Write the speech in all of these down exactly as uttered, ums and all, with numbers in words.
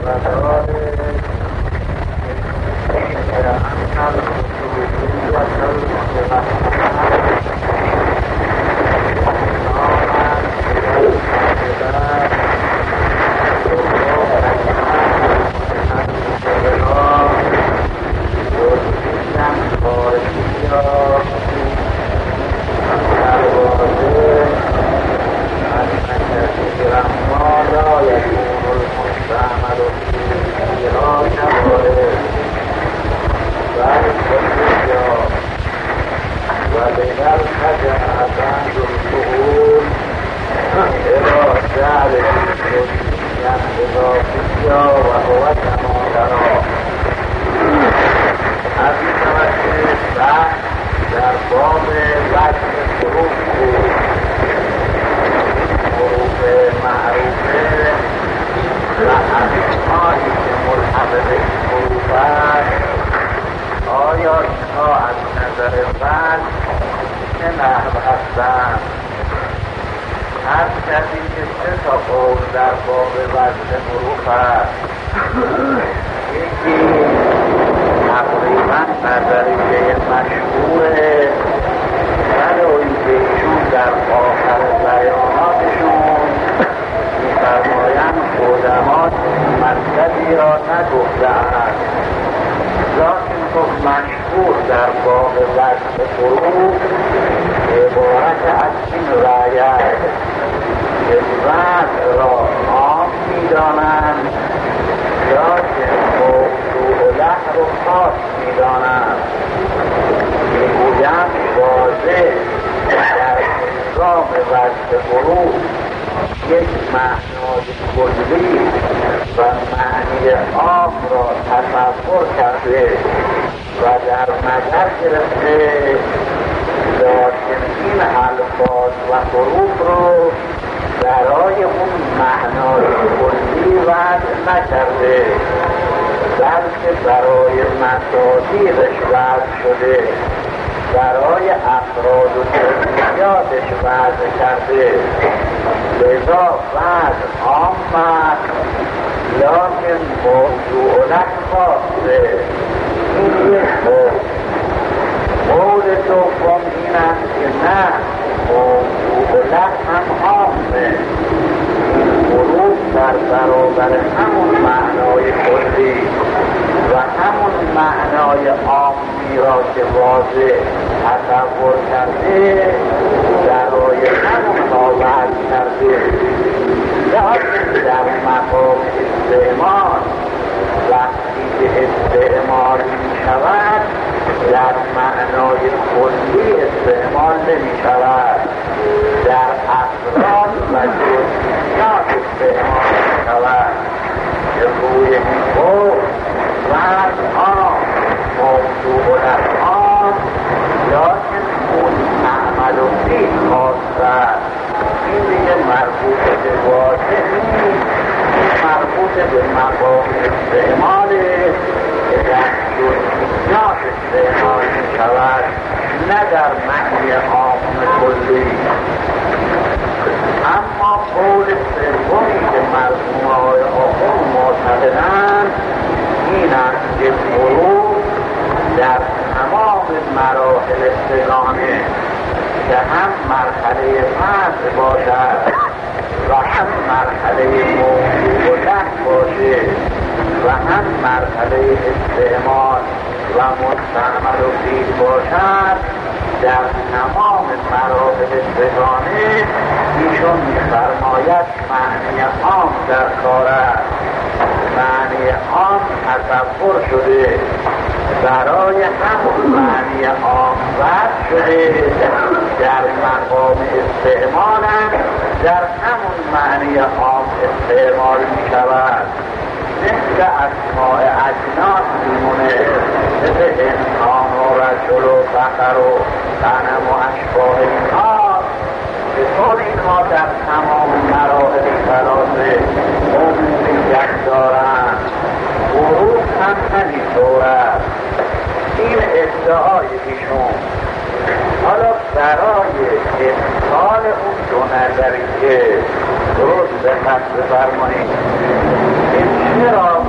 نظریه درست دقت بفرمایید این چرا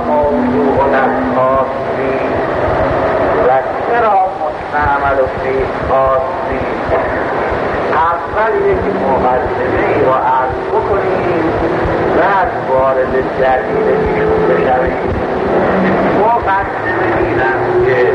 جدید ایشون بشوید. مقدمه اینم که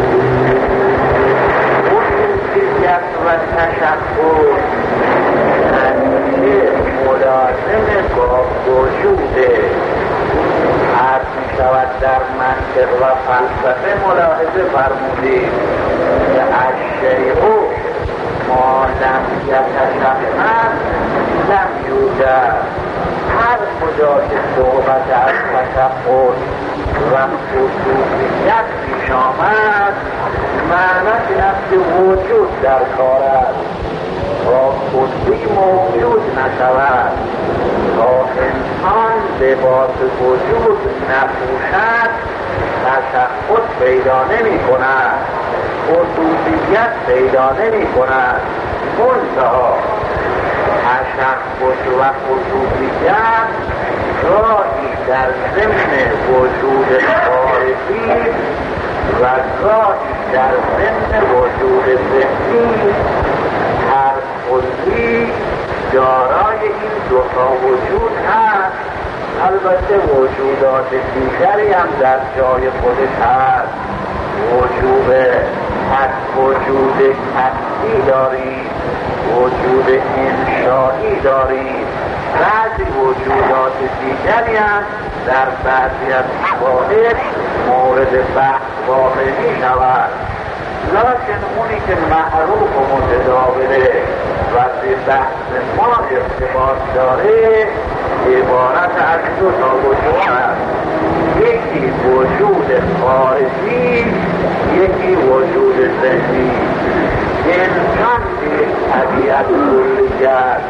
وجودیت و تشخص همیشه ملازم با وجوده. عرض می شود در منطق و فلسفه ملاحظه فرمودید که الشیء ما لم یتشخص لم یوجد. هر کجا که صحبت از تشخص و خصوصیت پیش آمد معنی این است که وجود در کار است. تا خودی موجود نشود، تا انسان لباس وجود نپوشد تشخص پیدا نمی کند، خصوصیت پیدا نمی کند. منتها تشخص و خصوصیت گاهی در ضمن وجود خارجی و گاهی در ضمن وجود ذهنی هر کلی دارای این دو تا وجود هست. البته وجودات دیگری هم در جای خودش هست. وجود حد وجود کسی دارید، وجود انشایی دارید، بعضی وجودات دیگری هم در بعضی از مواقع مورد بحث واقع می شود. لکن اونی که معروف و متداوله و به بحث ما ارتباط داره عبارت از دو تا وجود است. یکی وجود خارجی، یکی وجود ذهنی. انسان یک طبیعت کلی است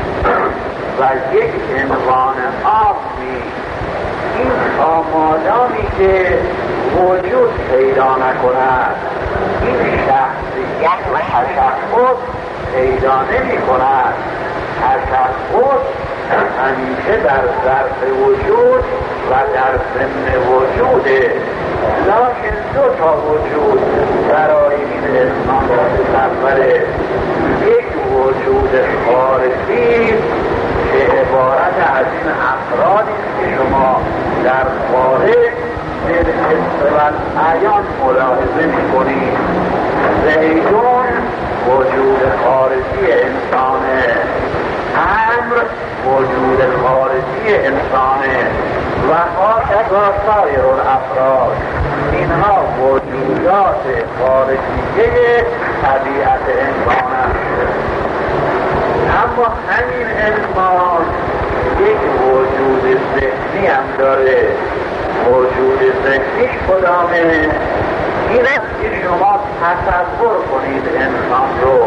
و یک عنوان عامی. این آمادانی که وجود پیدا نکند، این شخصیت و تشخص پیدا نمی کند. تشخص همیشه در ظرف وجود و در ضمن وجوده. لکن دو تا وجود برای این انسان را تصوره. یک وجود خارجی که عبارت از این افرادی که شما در خارج بالحس والعیان ملاحظه می کنید. زیدون وجود خارجی انسانه، امر وجود خارجی انسانه و هاکذا سایر الافراد. اینها وجودات خارجیه طبیعت انسان است. اما همین انسان یک وجود ذهنی هم داره. وجود ذهنیش کدامه؟ این است که شما تصور کنید انسان رو،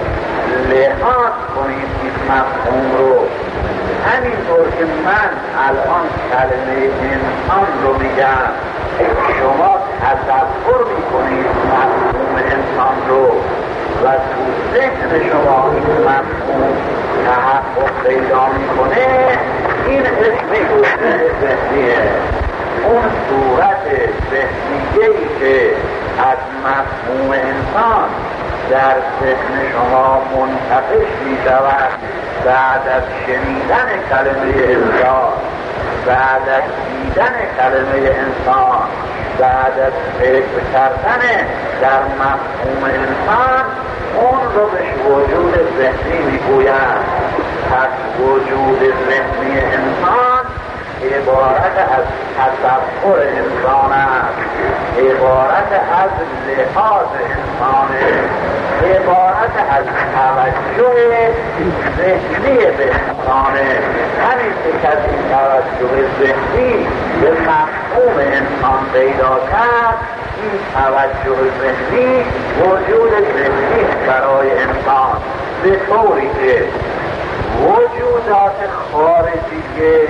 لحاظ کنید این مفهوم رو. همینطور که من الان کلمه انسان رو میگم، شما تصور میکنید مفهوم انسان رو و تو ذهن شما این مفهوم تحقق پیدا میکنه. این اسم وجود ذهنیه. اون صورت ذهنیه‌ای که از مفهوم انسان در ذهن شما منتقش می شود بعد از شنیدن کلمه انسان، بعد از دیدن کلمه انسان، بعد از فکر کردن در مفهوم انسان، اون رو به وجود ذهنی می گویند. پس وجود ذهنی انسان عبارت از تصور انسان است، عبارت از لحاظ انسانه، عبارت از توجه ذهنی به انسانه. همین که از این توجه ذهنی به مفهوم انسان پیدا کرد، این توجه ذهنی وجود ذهنی برای انسان، به طوری که وجودات خارجیه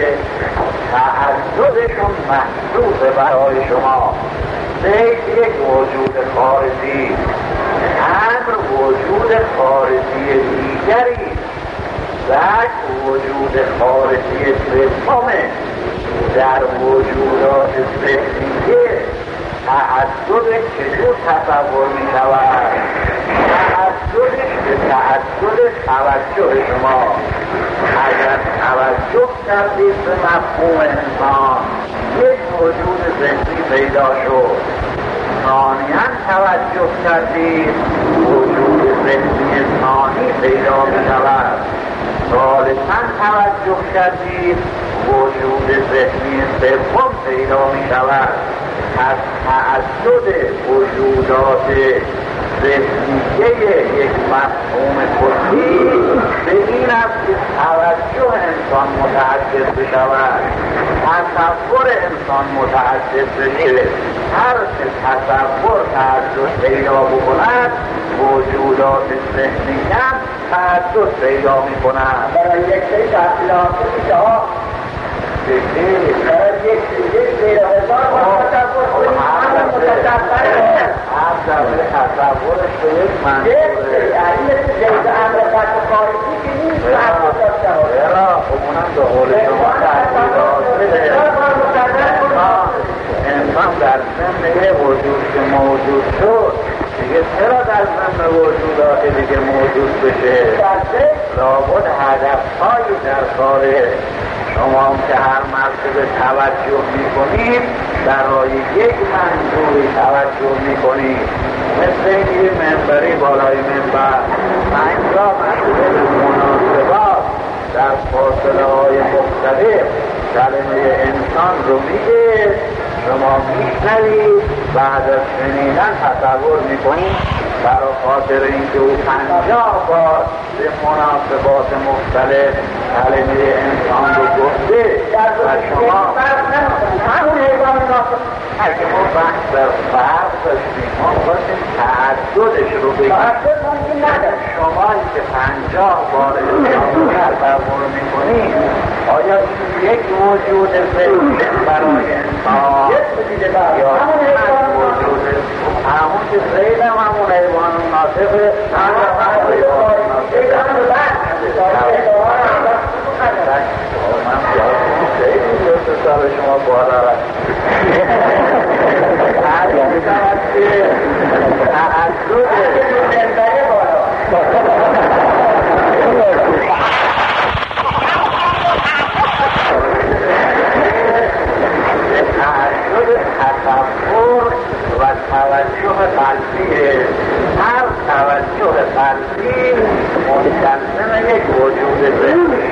تعددشون محدود برای شما. زید یک وجود خارجی، امر وجود خارجی دیگری، بعد وجود خارجی سومه. در وجودات ذهنیه تعدد چطور تصور می شود؟ تعددش به تعدد توجه شما. اگر توجه کردید به مفهوم انسان یک وجود ذهنی پیدا شد. ثانیاً توجه کردید وجود ذهنی ثانی پیدا می شود. ثالثاً توجه کردید وجود ذهنی سوم پیدا می شود. از تعدد وجودات ذهنیه یک مفهوم کلی به این است که توجه انسان متعدد بشود، تصور انسان متعدد بشه. هر که تصور تعدد پیدا بکند وجودات ذهنی هم تعدد پیدا می کند. برای یک سری تحصیلات میشه ها برای یک سری زیر هزار تصور کنیم همه متصور هر دفعه تصورش به یک منظوره یعنی زید امر فتح خارجی که نیست تصور داشته ها برا خب اونم به قول شما تحصیلات بده. انسان در ضمن یه وجود که موجود شد دیگه چرا در ضمن وجودات دیگه موجود بشه؟ لابد هدفهایی در کاره شما که هر مرتبه توجه میکنید برای یک منظوری توجه میکنید. مثل یه منبری بالای منبر پنج را مسئله مناسبات در فاصله های مختلف کلمه انسان رو میگه، شما میشنوید، بعد از شنیدن تصور میکنید برای خاطر اینکه او پنجاه بار به مناسبات مختلف کلمه انسان رو گفته و شما همون حیوان ناصر اگه ما بحث در فرق داشتیم ما خواستیم تعددش رو بگیم. شما که پنجاه بار انسان رو تصور میکنید آیا این یک موجود ذهنی برای انسان یا همون وجود همون که زید هم همون حیوان ناطقه همون حیوان ناطقه من خیلی دوست سال شما بالا رد تعدد تصور و توجه قلبیه. هر توجه قلبی مستلزم یک وجود ذهنی.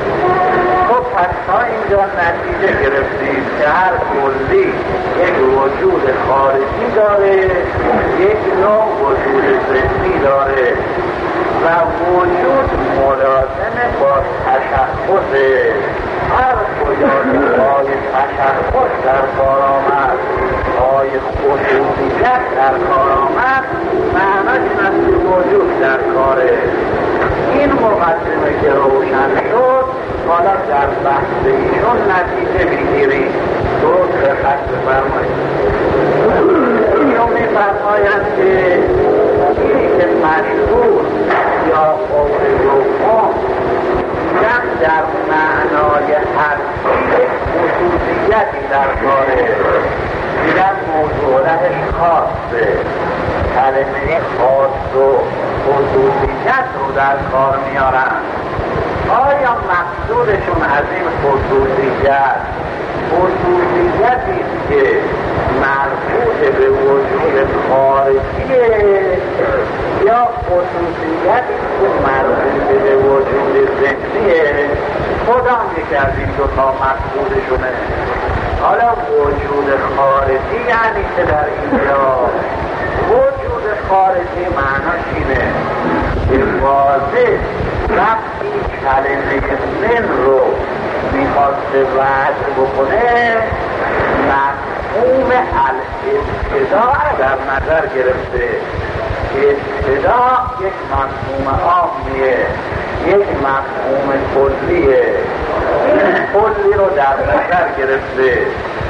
خب پس تا اینجا نتیجه گرفتیم که هر کلی یک وجود خارجی داره، یک نوع وجود ذهنی داره و وجود ملازم با تشخصه. هر کجا های تشخص در کار آمد، های خصوصیت در کار آمد، معناش این است که وجود در کاره. این مقدمه که روشن شد حالا در بحث ایشون نتیجه میگیریم. درست دقت بفرمایید. ایشون میفرمایند که اینی که مشهور یا قول روحان میگن در معنای حرفی خصوصیتی در کاره، میگن موضوعش خاصه، کلمه خاص و خصوصیت رو در کار میارن. آیا مقصودشون از این خصوصیت خصوصیتی که مربوط به وجود خارجیه یا خصوصیتی که مربوط به وجود ذهنیه؟ کدام یکی از این دو تا مقصودشونه؟ حالا وجود خارجی یعنی که در اینجا وجود خارجی معناش اینه که واضح وقتی کلمه من رو میخواسته وضع بکنه مفهوم الابتدا در نظر گرفته. ابتدا یک مفهوم عامیه، یک مفهوم کلیه، این کلی رو در نظر گرفته.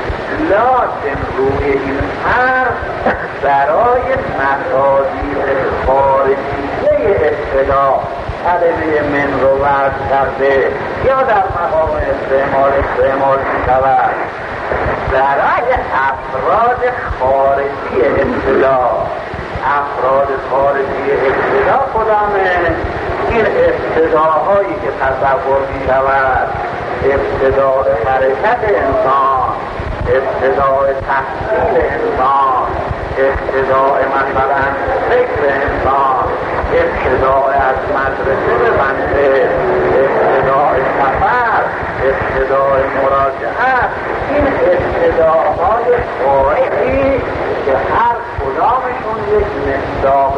لکن روی این حرف برای مقادیر خارجیه ابتدا کلمه من رو وضع کرده یا در مقام استعمال استعمال می شود. برای افراد خارجی ابتدا. افراد خارجی ابتدا کدامه؟ این ابتداهایی که تصور می شود، ابتداء حرکت انسان، ابتداء تحصیل انسان، ابتداء مثلا فکر انسان، ابتداء از مدرسه به منزل، ابتداء سفر، ابتداء مراجعت. این ابتداءهای خارجی که هر کدامشون یک مصداق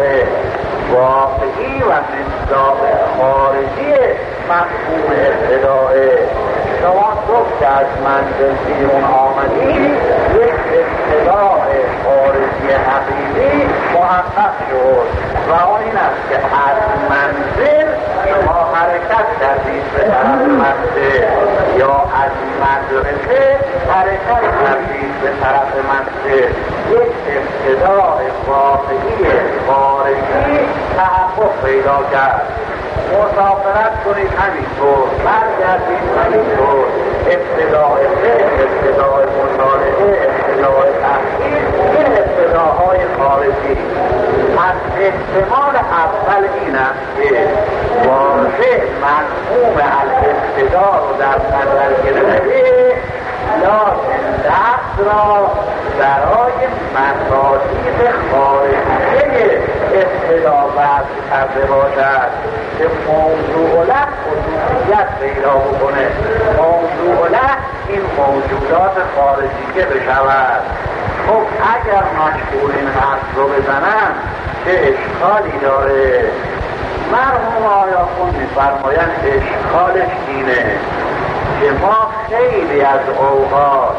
واقعی و مصداق خارجی مفهوم ابتداءه. شما صبح که از منزل بیرون آمدید یک ابتداء خارجی حقیقی محقق شد و اون این است که از منزل شما حرکت کردید به طرف منزل، یا از مدرسه حرکت کردید به طرف منزل. یک ابتداء واقعی خارجی تحقق پیدا کرد. مسافرت کنید همینطور، برگردید همینطور. ابتداء فکر، ابتداء مطالعه، ابتداء تحقیق، این ابتداءهای خارجی. از احتمال اول این است که واضح مفهوم الابتداء رو در نظر گرفته، لازم دست را برای مصادیق خارجی ابتدا وضع کرده باشد که موضوع له خصوصیت پیدا بکنه. موضوع له این موجودات خارجی که بشود. خب اگر مشغول این حرف رو بزنن چه اشکالی داره؟ مرحوم آیا خون می‌فرمایند اشکالش اینه که ما خیلی از اوقات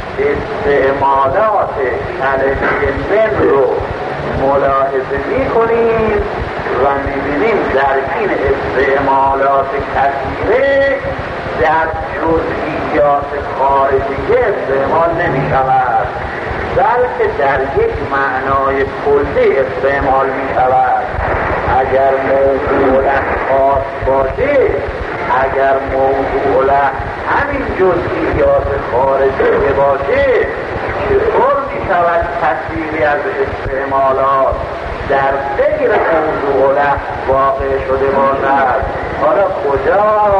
استعمالات کلمه من رو ملاحظه می کنیم و می بینیم در این استعمالات کثیره در جزئیات خارجی استعمال نمی شود، بلکه در یک معنای کلی استعمال می شود. اگر موضوع له خاص باشه، اگر موضوع له همین جزئیات خارجی باشه، چطور می شود تصویری از استعمالات در غیر موضوع له واقع شده باشد؟ حالا کجا؟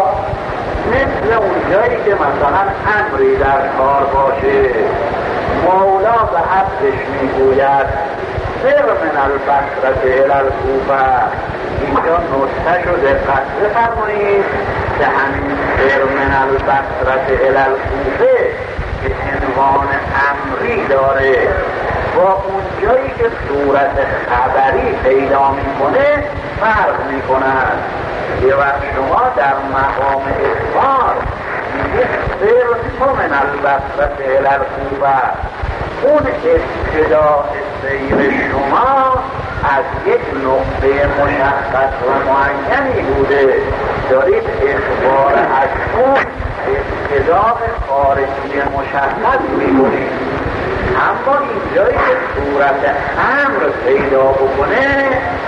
مثل اون جایی که مثلا امری در کار باشه، مولا به عبدش می گوید سر من البصرة الی الکوفه. اینجا نکته شو دقت بفرمایید که همین سر من البصرة الی الکوفه که عنوان امری داره با اون جایی که صورت خبری پیدا میکنه فرق میکنند. یه وقت شما در مقام اخبار میگه سر من البصرة الی الکوفه، اون ابتداء سیر شما از یک نقطه مشخص و معینی بوده، دارید اخبار از اون ابتداء خارجی مشخص میکنید. اما اینجایی که صورت امر پیدا بکنه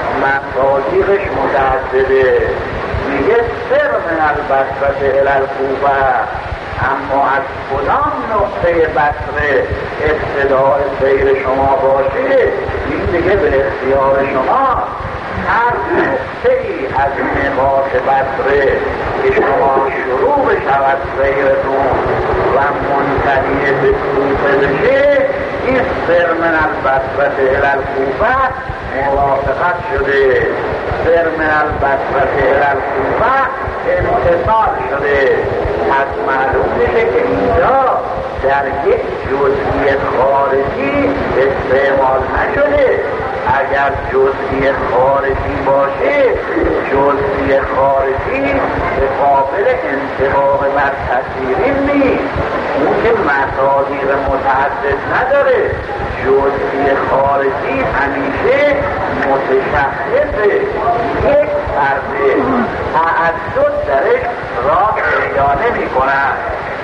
مصادیقش متعدده. میگه سر من البصرة الی الکوفه، اما از کدام نقطه بصره ابتداء سیر شما باشه این دیگه به اختیار شما. هر نقطه ای از نقاط بصره که شما شروع بشود سیرتون و منتهی به کوفه بشه، این سر من البصرة الی الکوفه موافقت شده. سر من البصرة الی الکوفه امتصال شده. از معلوم میشه که اینجا در یک جزئی خارجی استعمال نشده. اگر جزئی خارجی باشه، جزئی خارجی به قابل انطباق بر تصویری نیست. اون که مصادیق متعدد نداره. جزئی خارجی همیشه متشخصه، یک فرده، تعدد درش راه پیدا نمی کنند.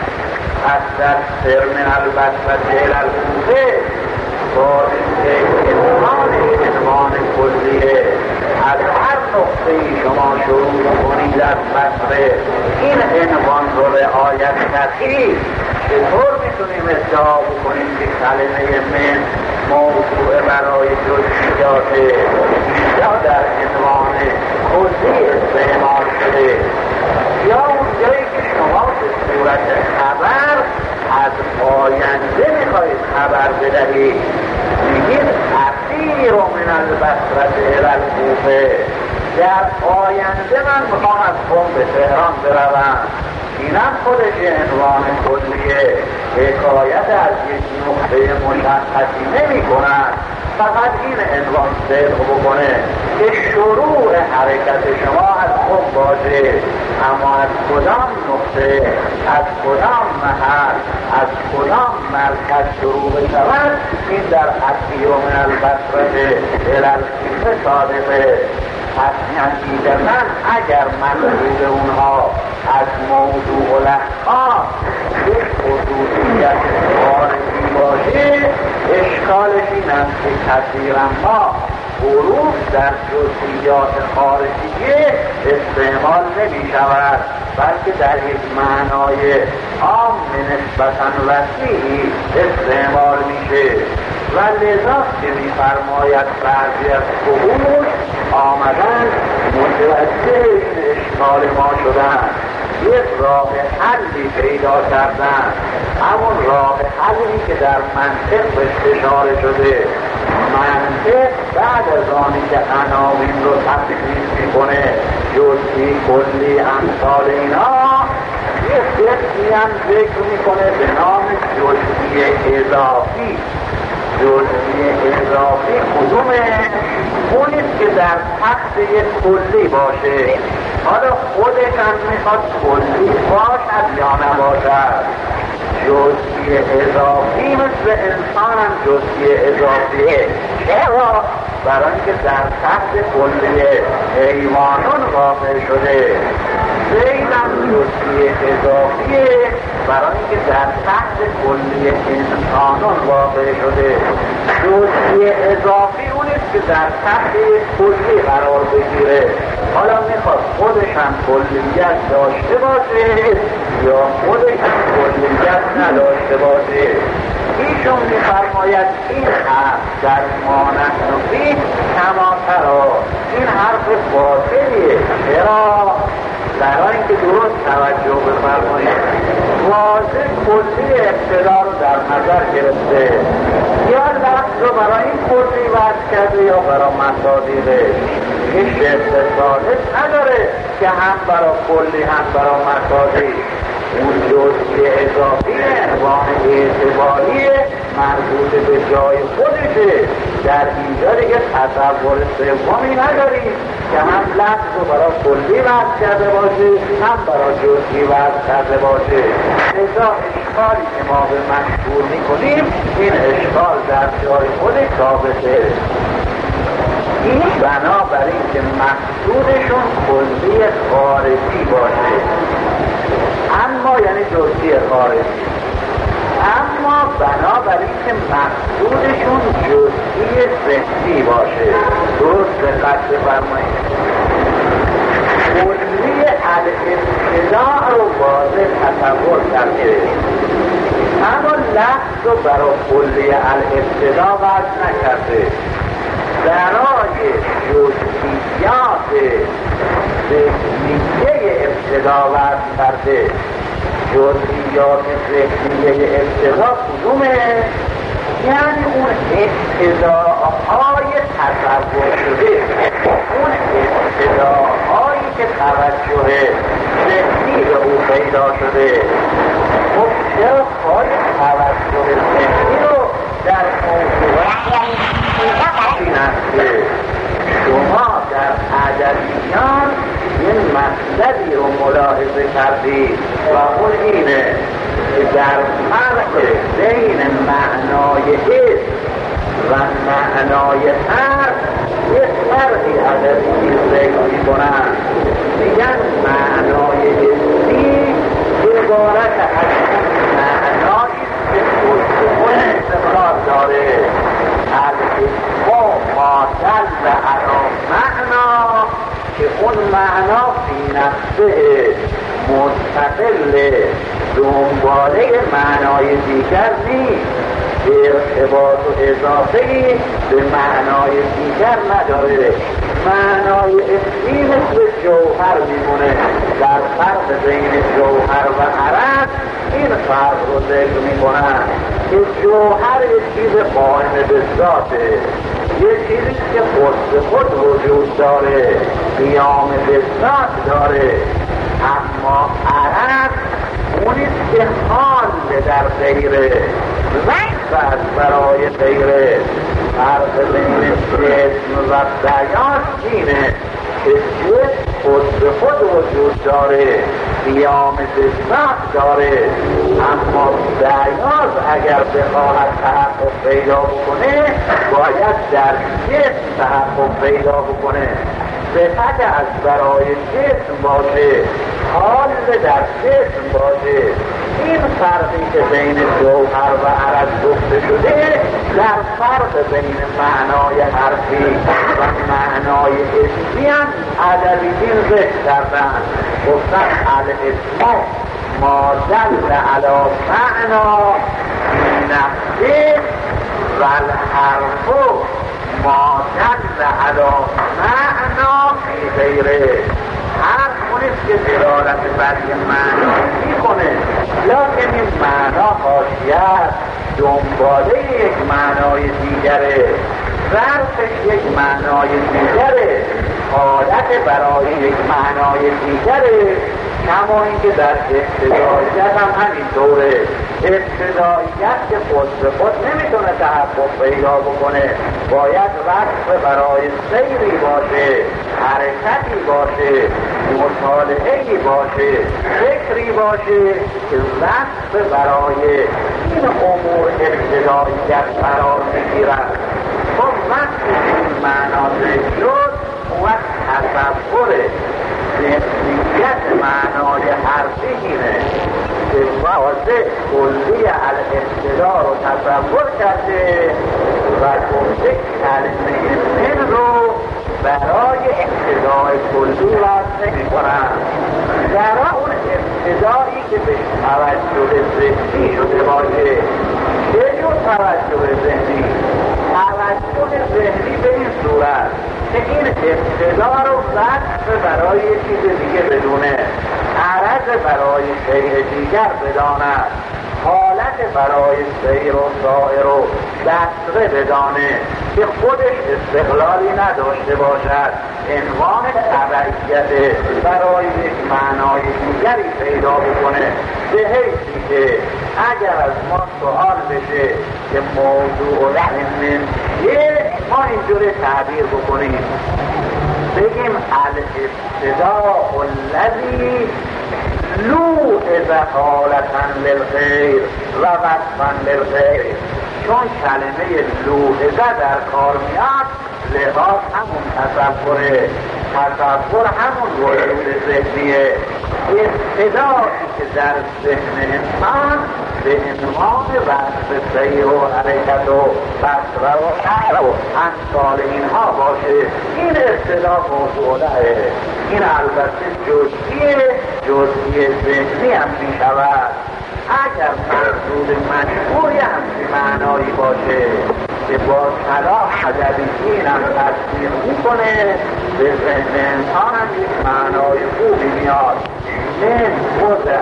پس در سر من البصرة الی الکوفه با اینکه عنوانش عنوان کلیه، از هر نقطه‌ای شما شروع کنید از بصره این عنوان رو رعایت کردید، چطور میتونیم ادعا بکنیم که کلمه من موضوع برای جزئیات اینجا در عنوان کلی استعمال شده، یا اون جایی که شما به صورت خبر از آینده میخواید خبر بدهید میگید اثیر من البصرة الی الکوفه، در آینده من میخوام از قم به تهران بروم. اینم خودش عنوان کلیه، حکایت از یک نقطه مشخصی نمی کند، فقط این عنوان صدق بکنه که شروع حرکت شما از قم باشه، اما از کدام نقطه، از کدام محل، از کدام مرکز شروع بشود، این در اثیر من البصرة الی الکوفه صادقه. پس نتیجتاً اگر منظور اونها از موضوع الاحکام یک خصوصیت خارجی باشه، اشکالش این است که کثیراً ما حروف در جزئیات خارجی استعمال نمی شود، بلکه در یک معنای عام نسبتاً وسیعی استعمال میشه. و لذا که می‌فرماید بعضی از فهوش آمدن متوجه این اشکال ما شدن، یک راه حلی پیدا کردن، همون راه حلی که در منطق بهش اشاره شده. منطق بعد از آنی که عناوین رو تفصیل میکنه، جزئی، کلی، امثال اینا، یک فکری هم ذکر میکنه به نام جزئی اضافی. جزئی اضافی کدومه؟ اونیست که در تحت یک کلی باشه، حالا خودش هم میخواد کلی باشد یا نباشد. جزئی اضافی مثل انسان هم جزئی اضافیه. چرا؟ برای اینکه در تحت کلی حیوانون واقع شده. زیدم جزئی اضافیه برای اینکه در تحت کلی انسانون واقع شده. جزئی اضافی اونیست که در تحت کلی قرار بگیره. حالا میخواد خودش هم کلیت داشته باشه یا خودش هم کلیت نداشته باشه. ایشون میفرماید این حرف در مانند نفی کماترا، این حرف باطلیه. چرا؟ برای اینکه درست توجه بفرمایید، واضح کلی ابتدا رو در نظر گرفته، یا لفظ رو برای این کلی وضع کرده یا برای مصادیقش. این شرط ثابت نداره که هم برای کلی هم برای مصادیق. اون جزئی اضافی عنوان اعتباریه، مربوط به جای خودشه. در اینجا دیگه تصور سومی نداریم که هم لفظ رو برای کلی وضع کرده باشه هم برای جزئی وضع کرده باشه. لذا اشکالی که ما به مشهور میکنیم، این اشکال در جای خودش ثابته. این بنابراین که مقصودشون کلی خارجی باشه، اما یعنی جزئی خارجی، اما بنابراین که مقصودشون جزئی ذهنی باشه. درست دقت بفرمایید، کلی الابتداء رو واضح تصور کرده، اما لفظ رو برای کلی الابتداء وضع نکرده. برای جزئیات ذهنیه ابتدا وضع کرده. جزئیات ذهنیه ابتدا کدومه؟ یعنی اون ابتداهای تصور شده، اون ابتداهایی که توجه ذهنی به او پیدا شده. خب چرا پای توجه ذهنی رو در موضوع این است که شما در ادبیات این مطلبی رو ملاحظه کردید و اون اینه که در فرق بین معنای اسم و معنای حرف یک فرقی ادبی ذکر می‌کنند. میگن معنای اسمی عبارت از معنایی که خود استقرار داره، الاسم ما دل علی معنا، که اون معنا فی نفسه مستقله و دنباله معنای دیگر نیست، ارتباط و اضافه‌ای به معنای دیگر نداره. معنای اصلی مثل جوهر میمونه. در فرق بین جوهر و عرض این فرق رو ذکر میکنن که جوهر یه چیز قائم به ذاته، یه چیزی که خود به خود وجود داره، قیام به ذات داره. اما عرض اونیست که حال در غیره، وقت از برای غیره. فرق بین جسم و بیان اینه که جسم خود به خود وجود داره، قیام به ذات داره، اما بیان اگر بخواهد تحقق پیدا بکنه باید در جسم تحقق پیدا بکنه. صفت از برای جسم باشه، حال در جسم باشه. این فرقی که بین جوهر و عرض گفته شده در فرق بین معنای حرفی و معنای اسمی هم ادبیین ذکر کردن. گفتن الاسم ما دل علی معنا نفسه و الحرف ما دل علی معنا فی غیره. هر اونیست که دلالت بر یه معنا میکنه، لیکن این معنا حاشیه دنباله یک معنای دیگره، ظرفش یک معنای دیگره، حالت برای یک معنای دیگره. کما اینکه در ابتداییت هم همینطوره. ابتداییت که خود به خود نمیتونه تحقق پیدا بکنه، باید وصف برای سیری باشه، حرکتی باشه، مطالعه‌ای باشه، فکری باشه که وصف برای این امور ابتداییت قرار میگیرد. خب وقتی این معنا شد وقت تصوره ذهنیت معنای حرفی اینه که واضح کلی الاصطلاح رو تصور کرده و گفته کلمه من رو برای ابتدای کلی وصل می‌کنن. در اون ابتدایی که به توجه ذهنی شده باشه، چه جور توجه ذهنی؟ توجه ذهنی به این صورت که این ابتدا رو وصف برای چیز دیگه بدونه، عرض برای شیء دیگر بداند، حالت برای سیر و سائر و بصره بدانه که خودش استقلالی نداشته باشد، عنوان تبعیت برای یک معنای دیگری پیدا بکنه، به حیثی که اگر از ما سوال بشه که موضوع علم چیه، ما اینجوری تعبیر بکنیم، بگیم الابتداء الذی لوحظ حالتا للغیر و وصفا للغیر. چون کلمه لوحظه در کار میاد، لحاظ همون تصوره، تصور همون وجود ذهنیه. ابتدایی که در ذهن انسان به عنوان وصف سیر و حرکت و بصره و شعر و امثال اینها باشه، این ابتدا موضوعه. این البته جزئیه، جزئی ذهنی هم می شود. اگر مقصود مشهوری همچی معنایی باشه که با صلاح ادبی هم تصویر میکنه، به ذهن انسان هم یک معنای خوبی میاد. من وضع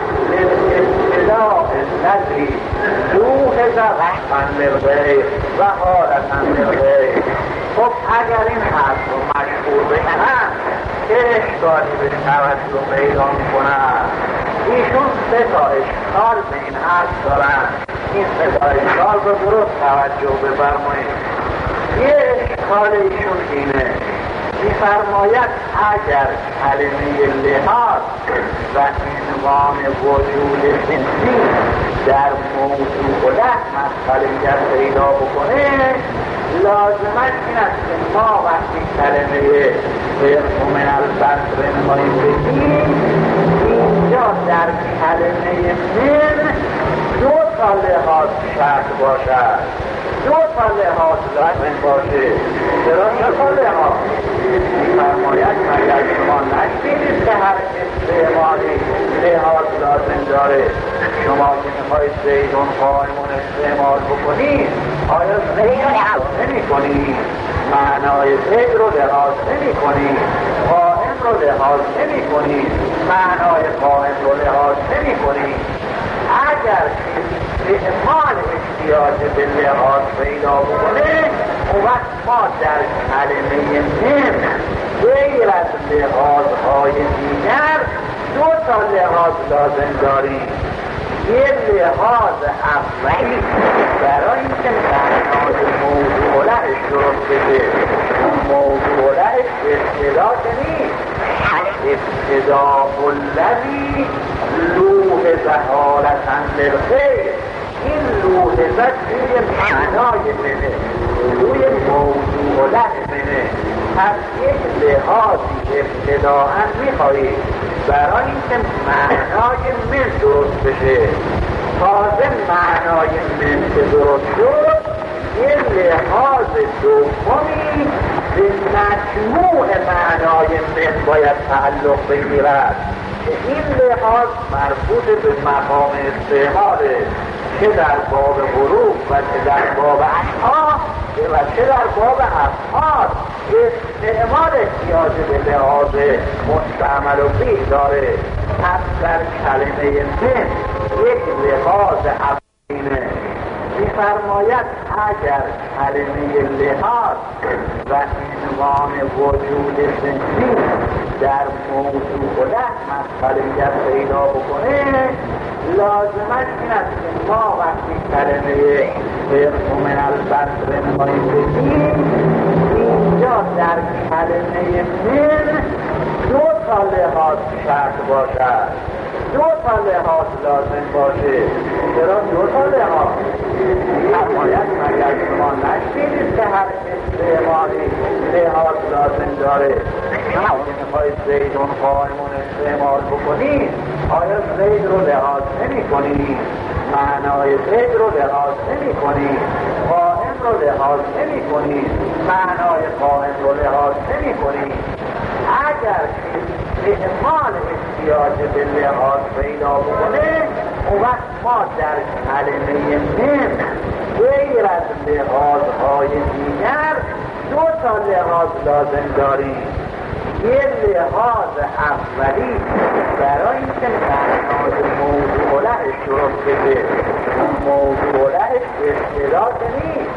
للابتداء الذی لوحظ وصفا للغیر و حالتا للغیر. خب اگر این حرف رو مشهور بکنن، چه اشکالی به توجه پیدا میکنن؟ ایشون سه تا اشکال به این حرف دارن. این سه تا اشکال رو درست توجه بفرمایید. یه اشکال ایشون اینه، می‌فرماید اگر کلمه لحاظ و عنوان وجود جنسی در موضوع و مسئله پیدا بکنه، لازمش این است که ما وقتی کلمه فرق من البصر می‌خواهیم بگیم، اینجا در کلمه من دو تا لحاظ شرط باشد. دو تا لحاظ لازم باشه. چرا دو تا لحاظ؟ می‌فرماید مگر شما نشنیدید که هر استعمالی لحاظ لازم داره؟ شما که میخواید زیدون قائمون استعمال بکنید، آیا زید رو لحاظ نمی کنید؟ معنای زید رو لحاظ نمی کنید؟ قائم رو لحاظ نمی کنید؟ معنای قائم رو لحاظ نمی کنید؟ اگر استعمال احتیاج به لحاظ پیدا بکنه، اون وقت ما در کلمه من غیر از لحاظهای دیگر دو تا لحاظ لازم داریم. یه لحاظ اولی برای اینکه معنای موضوع لهش درست بشه. موضوع لهش ابتدا نیست، ابتدا الذی لوحظ حالة للخیر. این لوحظت روی معنای منه، روی موضوع له منه. پس یک لحاظی ابتداء میخواهید برای اینکه معنای من درست بشه. تازه معنای من که درست شد، یه لحاظ دومی به مجموع معنای من باید تعلق بگیرد که این لحاظ مربوط به مقام استعماله، چه در باب حروف و چه در باب اشعار و چه در باب افعال. استعمال احتیاج به لحاظ مستعمل و فیه داره. پس در کلمه من یک لحاظ اولینه. می‌فرماید اگر کلمه لحاظ و عنوان وجود زندگی در موضوع له مسئله پیدا بکنه، لازمش این است که ما وقتی کلمه فرق من البصر می‌خواهیم بگیم، اینجا در کلمه من دو تا لحاظ شرط باشد، دو تا لحاظ لازم باشه. چرا دو تا لحاظ؟ فرماید مگر شما نشنیدید که هر استعمالی لحاظ لازم داره؟ شما که میخواید زیدون قائمون استعمال بکنید، آیا زید رو لحاظ نمی کنید؟ معنای زید رو لحاظ نمی کنید؟ قائم رو لحاظ نمی کنید؟ معنای قائم رو لحاظ نمی کنید؟ اگر استعمال احتیاج به لحاظ پیدا بکنه، اون وقت ما در کلمه من غیر از لحاظهای دیگر دو تا لحاظ لازم داریم. یه لحاظ اولی برای اینکه معنای موضوع لهش درست بشه. موضوع لهش ابتدا نیست،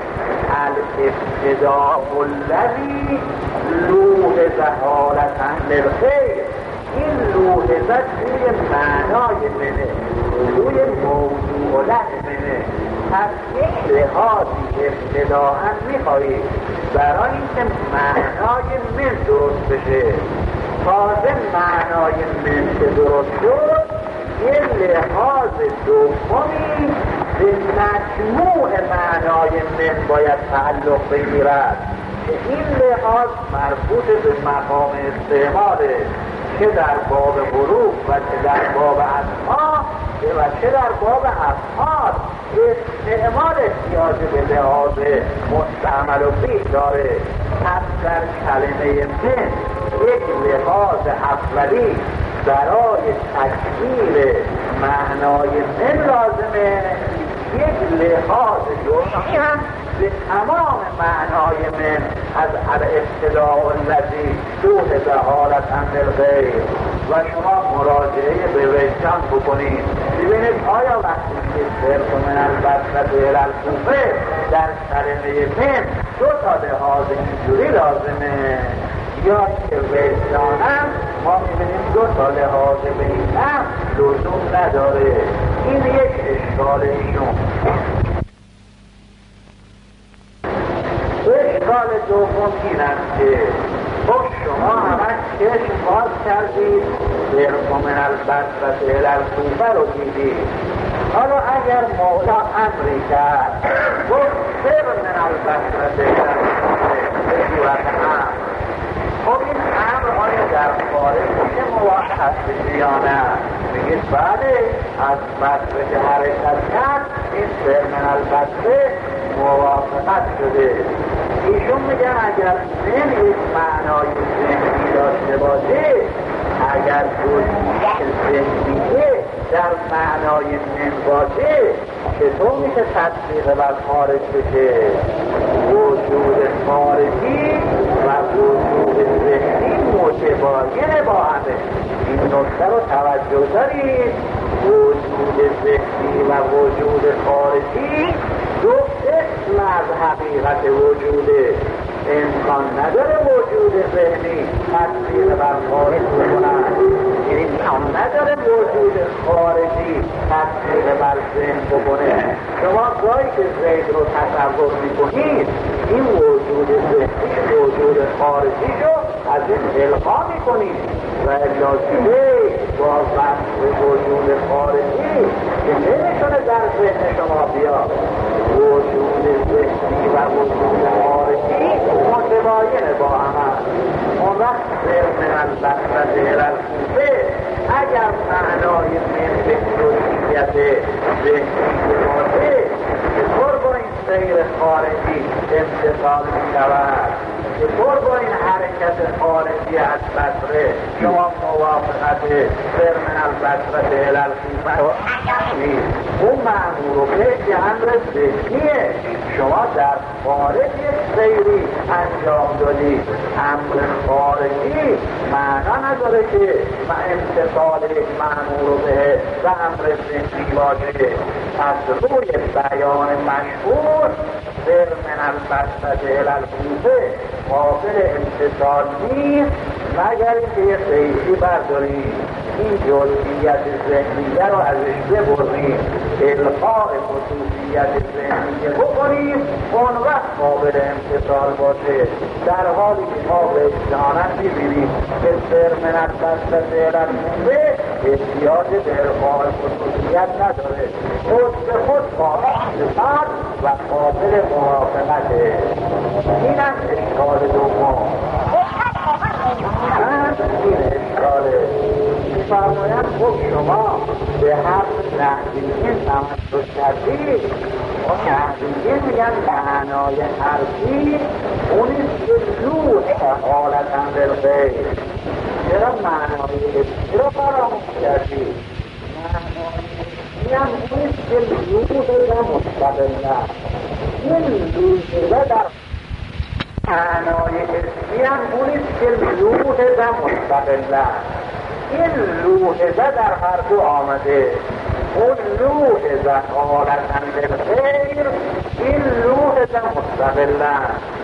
الابتداء الذی لوحظ حالة للخیر. این لوحظت روی معنای منه، روی موضوع له منه. پس یک لحاظی ابتداء میخواهید برای اینکه معنای من درست بشه. تازه معنای من که درست شد، یه لحاظ دومی به مجموع معنای من باید تعلق بگیرد که این لحاظ مربوط به مقام استعماله، چه در باب حروف و چه در باب اسماء و چه در باب افعال. استعمال احتیاج به لحاظ مستعمل و فیه داره. پس در کلمه من یک لحاظ اولی برای تکمیل معنای من لازمه، یک لحاظ دومی هم به تمام معنای من از الابتداء الذی لوحظ حالة للغیر. و شما مراجعه به وجدان بکنید، ببینید آیا وقتی که فرق من البصرة الی الکوفه در کلمه من دو تا لحاظ اینجوری لازمه، یا که وجدانم ما میبینیم دو تا لحاظ به این هم لزوم نداره. این یک اشکال ایشون. اشکال دوم این است که خب شما همش چشم باز کردید فرق من البصرة الی الکوفه رو دیدید. حالا اگر مولا امری کرد گفت فرق من البصرة الی الکوفه به صورت امر، خب این امر آیا در خارج چه موحد بشه یا نه؟ میگید بله، از بصره که حرکت کرد این فرق من البصره موافقت شده. ایشون میگن اگر ذهن یک معنای ذهنی داشته باشه، اگر جزئیات ذهنیه در معنای من باشه، چطور میشه تطبیق بر خارج بشه؟ وجود خارجی و وجود ذهنی متباین با همه. این نکته رو توجه دارید. وجود ذهنی و وجود خارجی دو قسم از حقیقت وجوده. امکان نداره وجود ذهنی تطبیق بر خارج بکنن، امکان نداره وجود خارجی تطبیق بر ذهن بکنه. شما گاهی که ذهن رو تصور میکنید، این وجود ذهنی وجود خارجی رو از این القا میکنید و اجازه با وصف وجود خارجی که نمیتونه در ذهن شما بیاد. وجود ذهنی و وجود خارجی متباین با هم. اون وقت من البصرة الی الکوفه اگر معنای من به جزئیات ذهنی باشه، چطور با این سیر خارجی امتثال می‌شود؟ چطور با این حرکت خارجی از بصره شما موافقت سر من البصرة الی الکوفه اون مأمور رو به امر ذهنیه. شما در خارج سیری انجام دادید. امر خارجی معنا نداره که امتثال یک مأمور رو به و امر ذهنی باشه. از روی بیان مشهور سر من البصرة الی الکوفه قابل امتثال نیست مگر اینکه یه سیری بردارید، این جزئیات ذهنیه رو ازش ببرید، القاء خصوصیت ذهنیه بکنید، اون وقت قابل امتثال باشه. در حالی که ما به اجتهانت میبینیم که سر من البصرة الی الکوفه احتیاج به القاء خصوصیت نداره، خود به خود قابل و قابل موافقته. این هم اشکال دوم. من این اشکاله فرمایم خب شما به حرف نحویین تمسک کردید. اون نحویین میگن معنای حرفی اونیست که لوح حالتا للغیر. چرا معنای چرا فراموش کردید؟ معنای اونیست که لوح و مستقله. این لوح در معنای اسمی هم اونیست که لوحظه مستقله. این لوحظه در هر دو آمده. اون لوحظه حالتا للغیر، این لوحظه مستقله.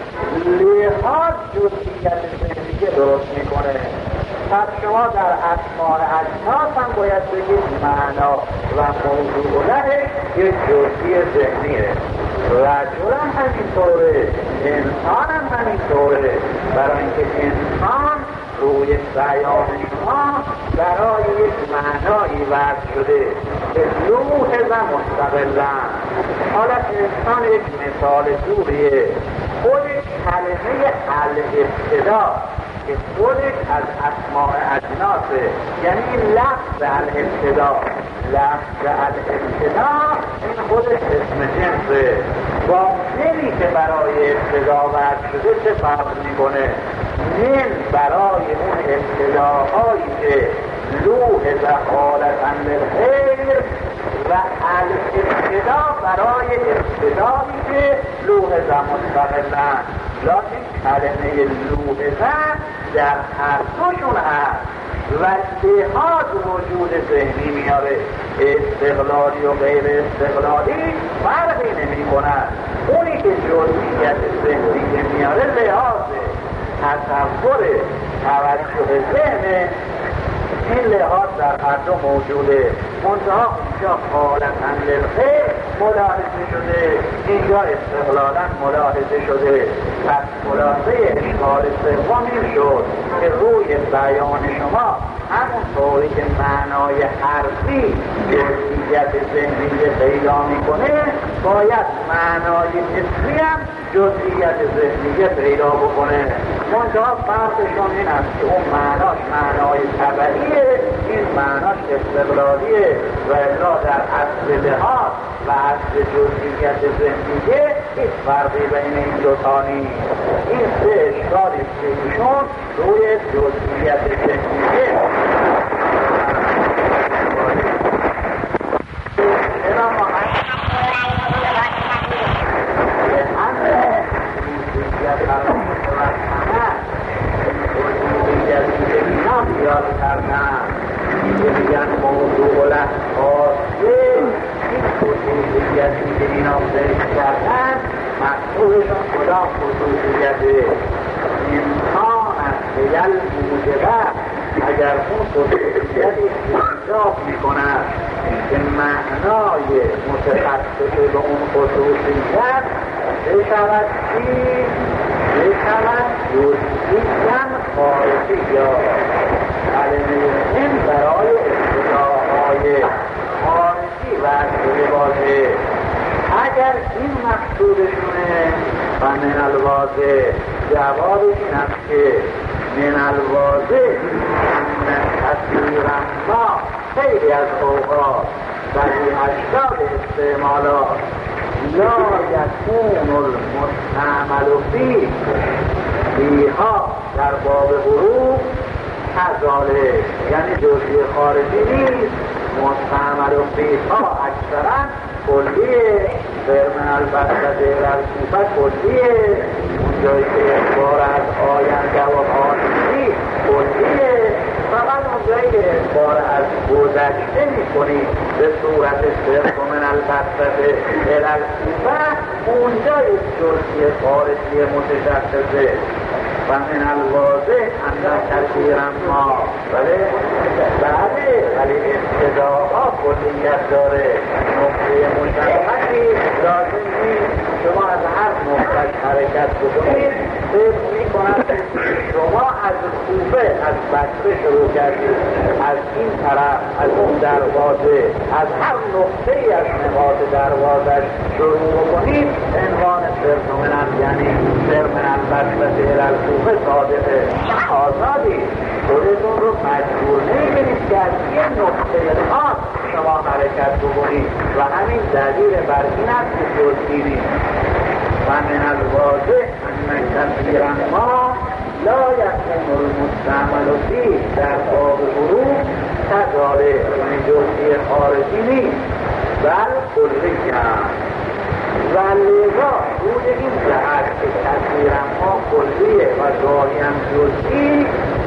لحاظ جزئیات ذهنی درست میکنه. پس شما در اسماء اجناس هم باید بگید معنا و موضوع لهش یه جزئی ذهنیه. رجل هم همینطوره، انسان هم همینطوره. برای اینکه انسان روی بیان شما برای یک معنایی وضع شده که لوحظه مستقله. حالا انسان یک مثال جوریه. خود کلمه الابتدا که خودش از اسماء اجناسه، یعنی لفظ الابتدا. لفظ الابتدا این خودش اسم جنسه. با منی که برای ابتدا وضع شده چه فرق میکنه؟ من برای اون ابتداهایی که لوحظه حالتا للغیر و الابتدا برای ابتدایی که لوحظه مستقله. لکن کلمه لوحظه در هر دوشون هست و لحاظ وجود ذهنی میاره. استقلالی و غیر استقلالی فرقی نمی کنند. اونی که جزئیات ذهنی میاره لحاظه، تصور توجه ذهنه. این لحاظ در هر دو موجوده. منتها اونجا حالتا للغیر ملاحظه شده، اینجا استقلالا ملاحظه شده. پس خلاصه اشکال سوم این شد که روی بیان شما همون طوری که معنای حرفی جزئیات ذهنی پیدا میکنه، باید معنای اسمی هم جزئیات ذهنی پیدا بکنه. منتها فرقشون این است که اون معناش معنای طبعیه، این معناش استقلالیه و الا در اصل لحاظ و اصل جزئیات ذهنیه هیچ فرقی بین این دو تا نیست. این سه اشکالی که ایشون روی جزئیت ذهنیه چرا ما خیال کردن که میگن موضوع الاساسیه این خصوصیتی که اینا ذکر کردن مقصودشون کدام خصوصیته؟ امکان است که یل موجبه اگر اون خصوصیتی ایجاب میکند که معنای متخصص به اون خصوصیت بشود چی؟ بشود جزئیاً خارجی یا کلمه این برای اصطلاح‌های خارجی وضع باشه. اگر این مقصودشونه و من الواضح جواب این است که من الواضح من کثیرا ما خیلی از اوقات برای اشکال استعمالات لا یکون المستعمل فی فیها در باب حروف کذالک، یعنی جزئی خارجی نیست. مستعمل فیها اکثرا کلیه، فرمن البته در کوفه کلیه، اونجایی که اخبار از آینده و آینده کلیه، فقط اونجایی که اخبار از گذشته میکنید به صورت فرمن البته در کوفه اونجایی جزئی خارجی متشخصه. و من الواضح اندر کثیرا ما بله بله ولی ابتداها کلیت داره. نقطه مشخصی لازم نیست شما از هر نقطه‌اش حرکت بکنید. فکر می‌کنم شما از کوفه از بصره شروع کردید، از این طرف از اون دروازه از هر نقطه‌ای از نقاط دروازش شروع بکنید عنوان فرمنن یعنی فرمنن بصره الکوفه صادقه. آزادی خودتون رو مجبور نمی‌کنید که از یه نقطه خاص شما حرکت بکنید و همین دلیل بر این است که جزئی نیست. و من الواضح ان کثیرا ما لا یکون المستعمل فیه در باب حروف کذالک، یعنی جزئی خارجی نیست بل کلی است. و لذا روی این جهت که کثیرا ما کلیه و گاهی هم جزئی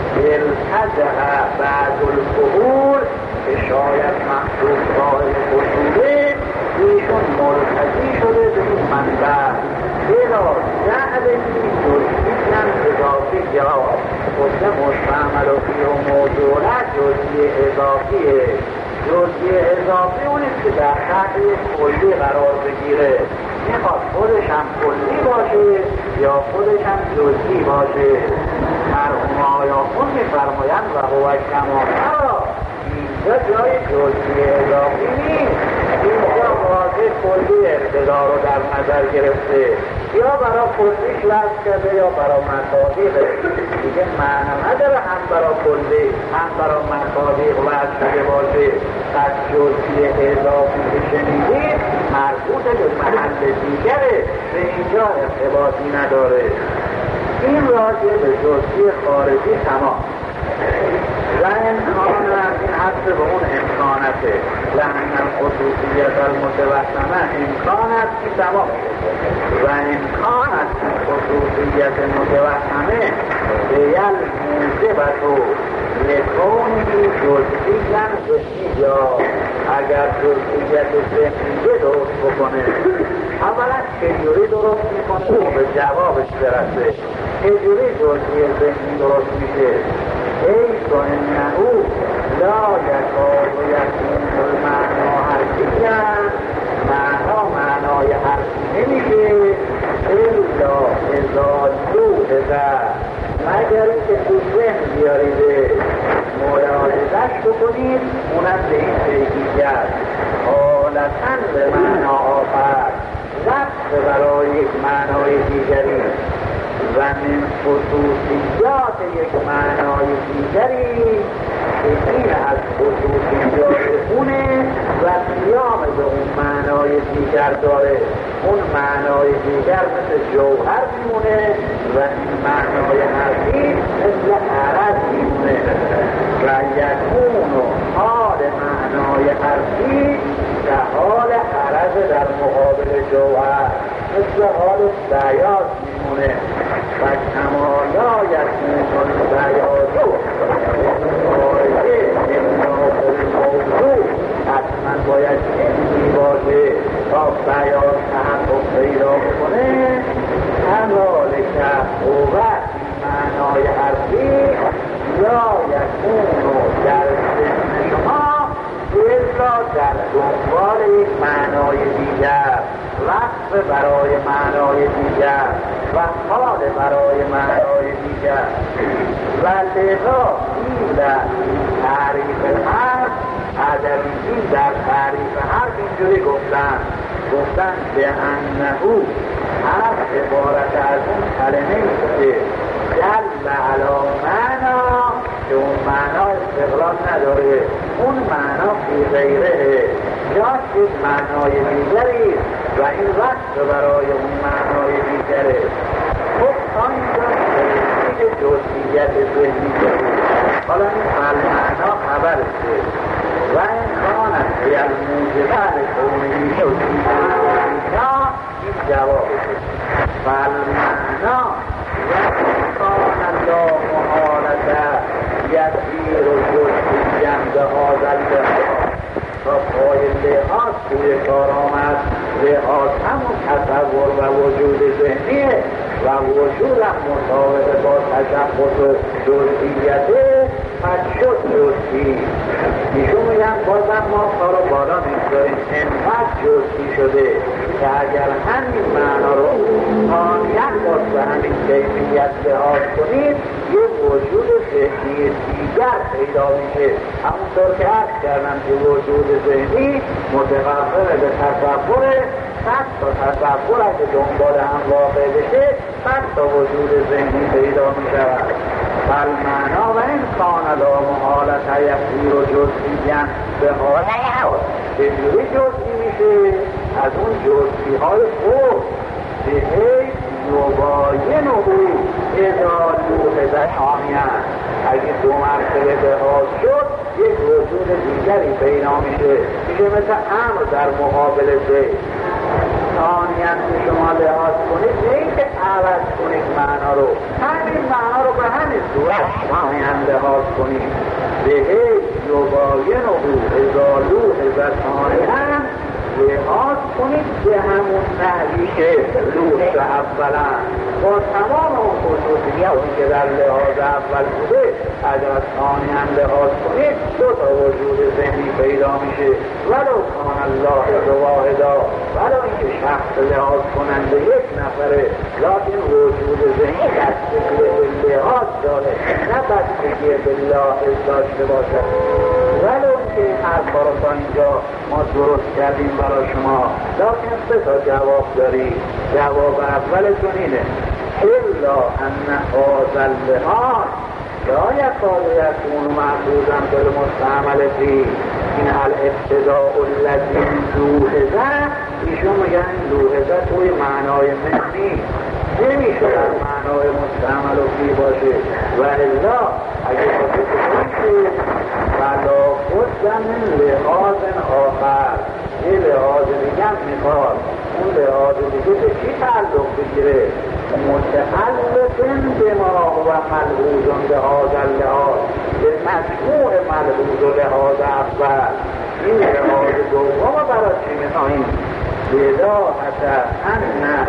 التجه بعض الفحول که شاید محصول قائل خصوصه ایشون مرتضی شده به این منبع بلا جعل این جزئی هم اضافی یا خود مستعمل و فی و موضوعه جزئی اضافیه. جزئی اضافی اونیست که در تحت کلی قرار بگیره، میخواد خودش هم کلی باشه یا خودش هم جزئی باشه. مرحوم آیاخون میفرمایند و هو کما ترا اینجا جای جزئی اضافی نیست، اینجا واضح کلی اقتدا رو در نظر گرفته، یا برای کلیش لفظ کرده یا برای مصادیقه دیگه معنی نداره هم برای کلی هم برای مصادیق لفظ شده باشه. پس جزئی اضافی که شنیدید مربوط به محل دیگره، به اینجا ارتباطی نداره. این راجع به جزئی خارجی تمام. و امکانت این حد به اون امکانته لحن خصوصیت المتوهمه امکانت که تمام و امکانت خصوصیت متوهمه به یل موجبتو لکونی جزئیاً ذهنی یا اگر جزئیت ذهنی درست بکنه. اولا چجوری درست میکنه و به جوابش برسه. چجوری جزئی ذهنی درست میشه؟ ایسو انهو لا یکاد و یکون المعنا حرفیاً، معنا معنای حرفی نمیشه الا اذا جوهده، مگر اینکه تو ذهن بیاریده ملاحظه‌اش بکنید اونم به این کیفیت حالتاً به معنا آفد، نفس برای یک معنای دیگری و من خصوصیات یک معنای دیگری که این از خصوصیات اونه و قیام به اون معنای دیگر داره. اون معنای دیگر مثل جوهر میمونه و این معنای حرفی مثل عرض میمونه و یکون و حال معنای حرفی که حال عرض در مقابل جوهر مثل حال بیاض میمونه و کمالا یکون بیاضو خارجه امناخل موضوع حتما باید چیزی باشه تا بیاض تحقق پیدا کنه. حال که قوت معنای حرفی یا یکون در ذهن شما الا در دنبال یک معنای دیگر، وقف برای معنای دیگر و حال برای معنای دیگر. و لذا این در تعریف حرف ادبیین در تعریف حرف اینجوری گفتن گفتن به انهو حرف عبارت از اون کلمه که دل علی معنا که اون معنا استقلال نداره، اون معنا فی غیره یا یک معنای دیگری و این وقت برای اون معنای دیگره. خب آنجا که جزئیت ذهنی داره. حالا این المعنا خبرشه و این کانت به الموجبه لکونه جزئیت این جوابشه. فالمعنا کان الله محالته یسیر و جزئیا بهذا اللحاظ تا پای لحاظ توی کار آمد. لحاظ همون تصور و وجود ذهنیه و وجود هم مطابق با تشخص و جزئیته پس شد جزئی. ایشون میگن بازم ما کارو بالا میگذاریم انقدر جزئی شده که اگر همین معنا رو آنیت باز به همین کیفیت لحاظ کنید یه وجود ذهنی دیگر پیدا میشه. همونطور که عرض کردم که وجود ذهنی متقابل به تصوره، صد تا تصور اگه دنبال هم واقع بشه صد تا وجود ذهنی پیدا میشود. فالمعنا و این کان لا محالت یسیر و جزئیا به حال چجوری جزئی میشه؟ از اون جزئی های خود به حیث یباین او اذا لوحظ ثانیا. اگه دو مرتبه لحاظ شد یک وجود دیگری پیدا میشه، میشه مثل امر در مقابل ذهن. ثانیا که شما لحاظ کنید نه اینکه عوض کنید معنا رو، همین معنا رو به همین صورت ثانیا لحاظ کنید. به حیث یباین او اذا لوحظ ثانیا لحاظ کنید به همون نحوی که لوحظ اولا با تمام اون خصوصیاتی که در لحاظ اول بوده اگر ثانی هم لحاظ کنید دو تا وجود ذهنی پیدا میشه. ولو کان الله واحدا، ولو اینکه شخص لحاظ کننده یک نفره لکن وجود ذهنی بستگی به لحاظ داره نه بستگی به لاحظ داشته باشد. ولو اینکه این حرفا رو تا اینجا ما درست کردیم برای شما لکن سه تا جواب داری. جواب اولتون اینه الا ان هذا اللحاظ لا یکاد یکون معبودا بالمستعمل فیه. این الابتداء الذی لوحظه ایشون میگن لوحظه توی معنای معنی نمیشه در معنای مستعمل فیه باشه و الا اگه باشه که فلا بد من لحاظ آخر یه لحاظ دیگه هم میخواد. اون لحاظ دیگه به چی تعلق بگیره؟ متعلق به ما هو ملحوظ به هذا اللحاظ، به مجموع ملحوظ و لحاظ اول. این لحاظ دوم برای چی میخواهیم؟ بداهت ان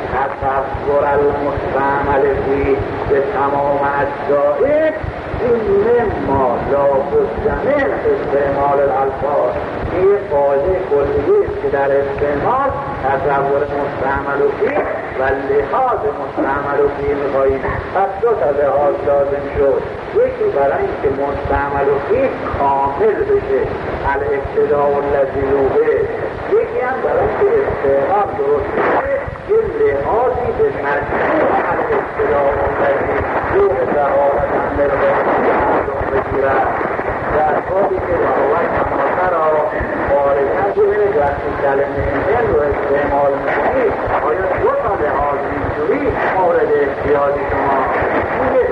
تصور المستعمل فیه به تمام اجزائه این مما لا بد من استعمال الالفاظ. این قاعده کلیه است که در استعمال تصور مستعمل فیه و لحاظ مستعمل فیه میخواهیم. پس دو تا لحاظ لازم شد. یکی برای اینکه مستعمل فیه کامل بشه الابتداء الذی لوحظ، یکی هم برای اینکه استعمال درست بشه یه لحاظی به مجموع اصطلاح اومدی روح ذهابت اندر مردم بگیرد در حالی که ذهابت کماتر را خارجن ببینید وقتی کلمه این رو استعمال میکنید آیا دو تا لحاظ اینجوری مورد احتیاج شما میگه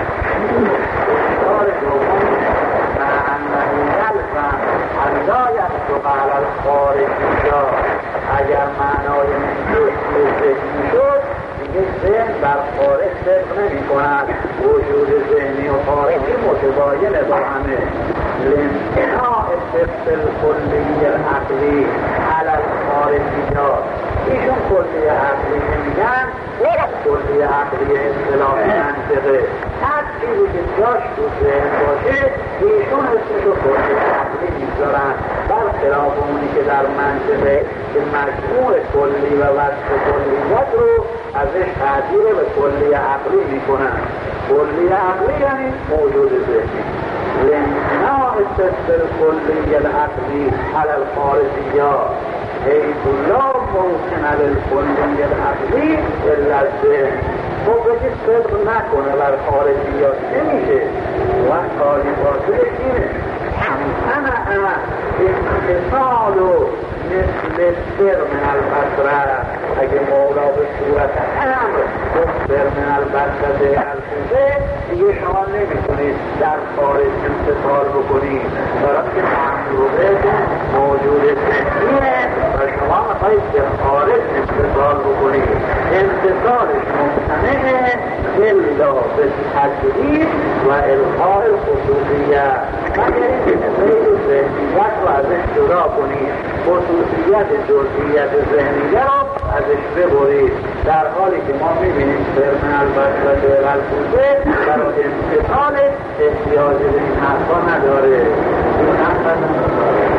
اصطلاح دوم انهی یلزم الله یحکم علی الخارجیا اگر معنای جزئی ذهنی شد دیگه ذهن بر خارج صدق نمی کند وجود ذهنی و خارجی متباین با همه لامتناع طبق الکلی العقلی علی الخارجیا ایشون کلی عقلی نمیگن کلی عقلی اصطلاح منطقه هر چیزی که جاش تو ذهن باشه ایشون اسمشو کلی عقلی میگذارن برخلاف اونی که در منطقه که مجموع کلی و وصف کلیت رو ازش تعبیر به کلی عقلی میکنن کلی عقلی یعنی موجود ذهنی لامتناع طبق الکلی العقلی علی الخارجیا حیث لا ممکن للکلی العقلی الا الذهن خب بگی صدق نکنه بر خارجیات نمیشه و کاری باطلش اینه امتنع انتصال مثل سر من البصره اگه مولا به صورت امر سر من البصره الفوزه دیگه شما نمیتونید در خارج انتصال بکنید برای که مملوعه موجود ذهنیه و شما میخواید به خارج انتصال بکنید انتصالش ممتنعه الا به تجدید و القاء الخصوصیت مگر اینکه غیر ذهنیت رو ازش جدا کنید خصوصیت جزئیت ذهنیه رو ازش ببرید در حالی که ما میبینیم سر من البصره الفوزه برای انتصال احتیاج به این حرفا نداره